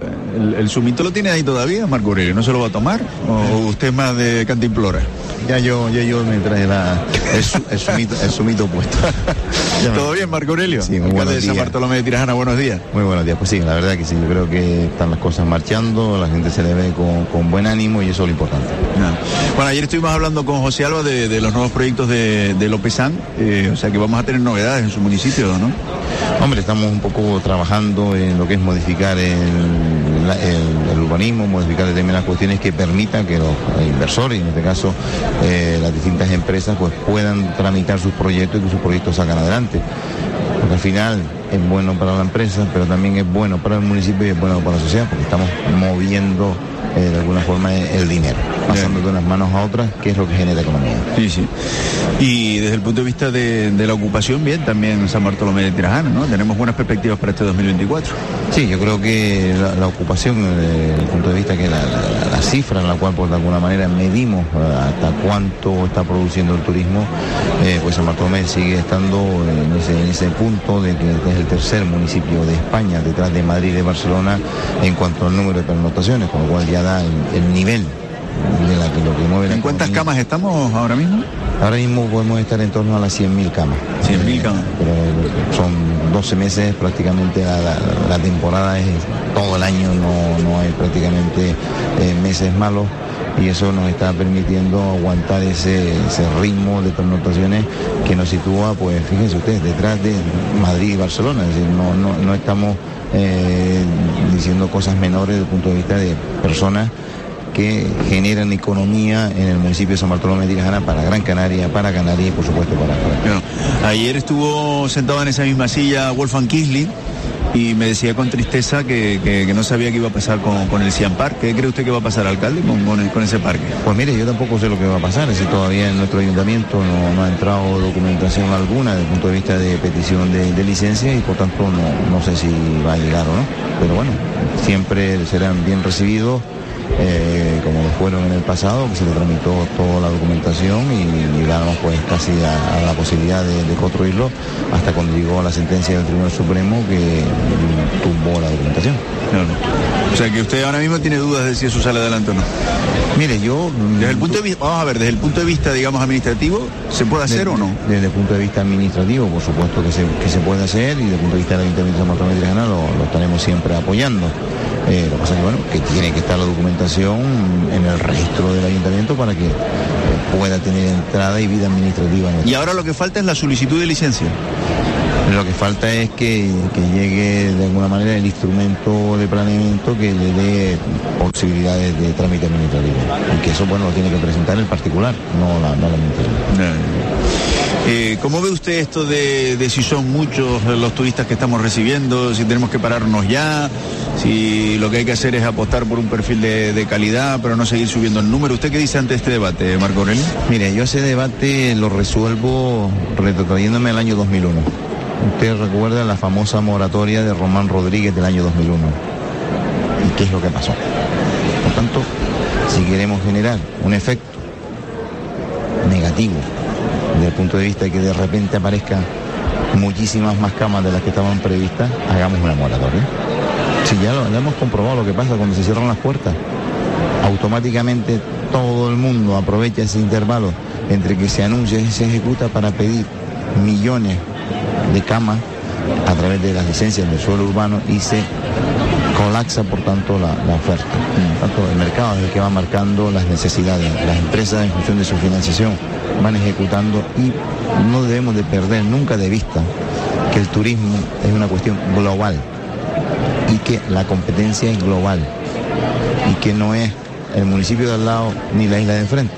¿El zumito lo tiene ahí todavía, Marco Aurelio? ¿No se lo va a tomar? ¿O usted es más de Cantimplora? Ya yo me traje el zumito puesto. ¿Todo bien, Marco Aurelio? Sí, muy buenos días. San Bartolomé de Tirajana, buenos días. Muy buenos días, pues sí, la verdad que sí, yo creo que están las cosas marchando, la gente se le ve con buen ánimo y eso es lo importante. Bueno, ayer estuvimos hablando con José Alba de los nuevos proyectos de Lopezán, o sea que vamos a tener novedades en su municipio, ¿no? Hombre, estamos un poco trabajando en lo que es modificar el urbanismo, modificar determinadas cuestiones que permitan que los inversores, en este caso las distintas empresas, pues puedan tramitar sus proyectos y que sus proyectos salgan adelante. Porque al final es bueno para la empresa, pero también es bueno para el municipio y es bueno para la sociedad, porque estamos moviendo de alguna forma el dinero, pasando de unas manos a otras, que es lo que genera economía. Sí, sí. Y desde el punto de vista de la ocupación, bien, también San Bartolomé de Tirajana, ¿no? Tenemos buenas perspectivas para este 2024. Sí, yo creo que la ocupación, desde el punto de vista que la cifra en la cual, por de alguna manera, medimos hasta cuánto está produciendo el turismo, pues San Bartolomé sigue estando en ese punto de que es el tercer municipio de España, detrás de Madrid y de Barcelona, en cuanto al número de pernoctaciones, con lo cual ya da el nivel de lo que mueve. ¿En cuántas camas estamos ahora mismo? Ahora mismo podemos estar en torno a las 100.000 camas. 100.000 camas. Pero son 12 meses, prácticamente la temporada es todo el año, no hay prácticamente meses malos, y eso nos está permitiendo aguantar ese ritmo de pernoctaciones que nos sitúa, pues fíjense ustedes, detrás de Madrid y Barcelona. Es decir, no estamos diciendo cosas menores desde el punto de vista de personas que generan economía en el municipio de San Bartolomé de Tirajana para Gran Canaria, para Canarias y por supuesto para bueno, ayer estuvo sentado en esa misma silla Wolfgang Kiesling y me decía con tristeza que no sabía qué iba a pasar con el Siam Park. ¿Qué cree usted que va a pasar, alcalde, con ese parque? Pues mire, yo tampoco sé lo que va a pasar, es decir, todavía en nuestro ayuntamiento no ha entrado documentación alguna desde el punto de vista de petición de licencia y por tanto no sé si va a llegar o no, pero bueno, siempre serán bien recibidos. Como lo fueron en el pasado, que se le tramitó toda la documentación y llegamos pues casi a la posibilidad de construirlo hasta cuando llegó la sentencia del Tribunal Supremo que tumbó la documentación. Claro. O sea que usted ahora mismo tiene dudas de si eso sale adelante o no. Mire, yo desde el punto de vista, vamos a ver, desde el punto de vista, digamos, administrativo, ¿se puede hacer o no? Desde el punto de vista administrativo, por supuesto que se puede hacer, y desde el punto de vista del Ayuntamiento de San Bartolomé de Tirajana lo estaremos siempre apoyando. Lo que pasa es que, bueno, que tiene que estar la documentación en el registro del ayuntamiento para que pueda tener entrada y vida administrativa. Y ahora lo que falta es la solicitud de licencia. Lo que falta es que llegue de alguna manera el instrumento de planeamiento que le dé posibilidades de trámite administrativo. Y que eso, bueno, lo tiene que presentar el particular, no la administración. ¿Cómo ve usted esto de si son muchos los turistas que estamos recibiendo, si tenemos que pararnos ya, si lo que hay que hacer es apostar por un perfil de calidad, pero no seguir subiendo el número? ¿Usted qué dice ante este debate, Marco Aurelio? Mire, yo ese debate lo resuelvo retrotrayéndome al año 2001. Usted recuerda la famosa moratoria de Román Rodríguez del año 2001. ¿Y qué es lo que pasó? Por tanto, si queremos generar un efecto negativo desde el punto de vista de que de repente aparezcan muchísimas más camas de las que estaban previstas, hagamos una moratoria. Si ya lo hemos comprobado lo que pasa cuando se cierran las puertas, automáticamente todo el mundo aprovecha ese intervalo entre que se anuncia y se ejecuta para pedir millones de camas a través de las licencias del suelo urbano y se colapsa por tanto la oferta. Por tanto, el mercado es el que va marcando las necesidades, las empresas en función de su financiación van ejecutando, y no debemos de perder nunca de vista que el turismo es una cuestión global y que la competencia es global y que no es el municipio de al lado ni la isla de enfrente.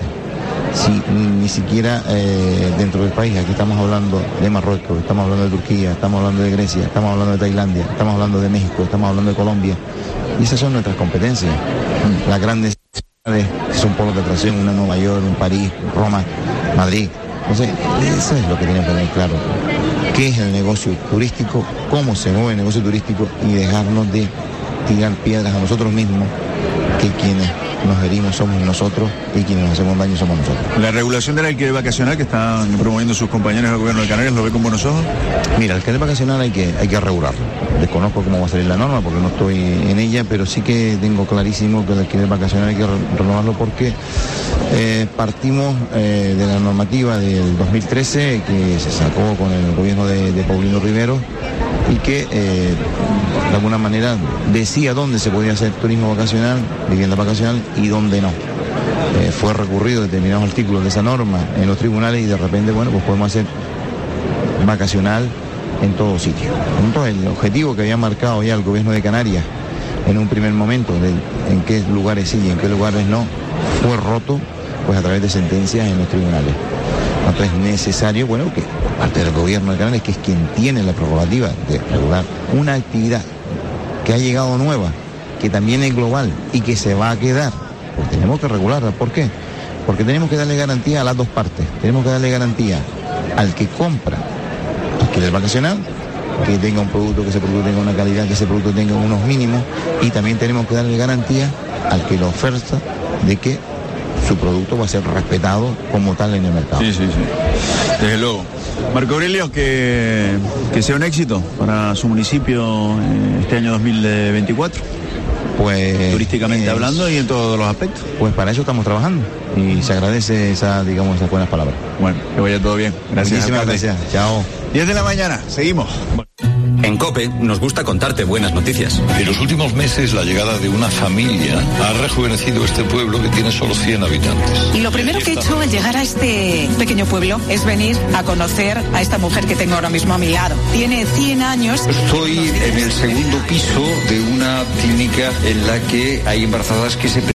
Ni siquiera dentro del país. Aquí estamos hablando de Marruecos, estamos hablando de Turquía, estamos hablando de Grecia, estamos hablando de Tailandia, estamos hablando de México, estamos hablando de Colombia, y esas son nuestras competencias. Las grandes ciudades son polos de atracción, una Nueva York, un París, Roma, Madrid. Entonces, eso es lo que tenemos que tener claro. ¿Qué es el negocio turístico? ¿Cómo se mueve el negocio turístico? Y dejarnos de tirar piedras a nosotros mismos, que quienes nos herimos somos nosotros y quienes nos hacemos daño somos nosotros. La regulación del alquiler vacacional que están promoviendo sus compañeros del gobierno de Canarias, ¿lo ve con buenos ojos? Mira, el alquiler vacacional hay que regularlo. Desconozco cómo va a salir la norma porque no estoy en ella, pero sí que tengo clarísimo que el alquiler vacacional hay que renovarlo porque partimos de la normativa del 2013 que se sacó con el gobierno de Paulino Rivero y que de alguna manera decía dónde se podía hacer turismo vacacional, vivienda vacacional y dónde no. Fue recurrido determinados artículos de esa norma en los tribunales y de repente, bueno, pues podemos hacer vacacional en todo sitio. Entonces, el objetivo que había marcado ya el gobierno de Canarias en un primer momento de en qué lugares sí y en qué lugares no, fue roto pues a través de sentencias en los tribunales. Entonces es necesario, bueno, que por parte del gobierno de Canarias, que es quien tiene la prerrogativa de regular una actividad que ha llegado nueva, que también es global y que se va a quedar, pues tenemos que regularla. ¿Por qué? Porque tenemos que darle garantía a las dos partes. Tenemos que darle garantía al que compra alquiler vacacional, que tenga un producto, que ese producto tenga una calidad, que ese producto tenga unos mínimos, y también tenemos que darle garantía al que lo oferta de que su producto va a ser respetado como tal en el mercado. Sí. Desde luego. Marco Aurelio, que sea un éxito para su municipio este año 2024. Pues turísticamente hablando y en todos los aspectos. Pues para eso estamos trabajando y se agradece esas buenas palabras. Bueno, que vaya todo bien. Gracias. Muchísimas gracias. Chao. 10 de la mañana, seguimos. En COPE nos gusta contarte buenas noticias. En los últimos meses la llegada de una familia ha rejuvenecido este pueblo que tiene solo 100 habitantes. Y lo primero que he hecho al llegar a este pequeño pueblo es venir a conocer a esta mujer que tengo ahora mismo a mi lado. Tiene 100 años. Estoy en el segundo piso de una clínica en la que hay embarazadas que se